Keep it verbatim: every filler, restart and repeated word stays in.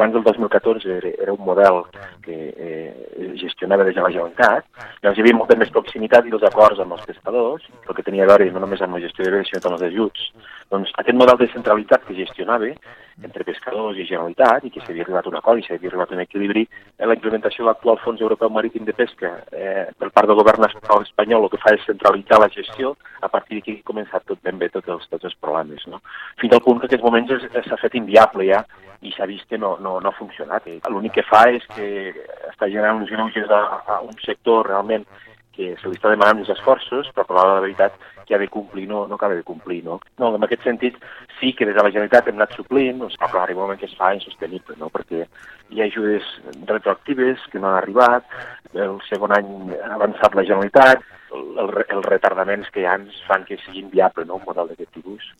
abans del dos mil catorze era, era un model que eh, gestionava des de la Generalitat, llavors hi havia molta més proximitat i els acords amb els pescadors, el que tenia a veure no només amb la gestió de bé, sinó amb els ajuts. Doncs aquest model de centralitat que gestionava entre pescadors i Generalitat, i que s'havia arribat a un acord i s'havia arribat a un equilibri, eh, la implementació de l'actual Fons Europeu Marítim de Pesca eh, per part del govern espanyol el que fa és centralitzar la gestió, a partir d'aquí ha començat tot ben bé tots els, tots els problemes, no? Fins al punt que en aquests moments s'ha fet inviable ja i s'ha vist que no, no, no ha funcionat. L'únic que fa és que està generant uns greuges a, a un sector realment que se li està demanant uns esforços, però per la veritat que ha de complir no, no acaba de complir, no? No, en aquest sentit sí que des de la Generalitat hem anat suplint, doncs, però arriba un moment que es fa insostenible, no? Perquè hi ha ajudes retroactives que no han arribat, el segon any ha avançat la Generalitat, el, el, els retardaments que hi ha ens fan que sigui inviable, no?, un model d'aquest tipus.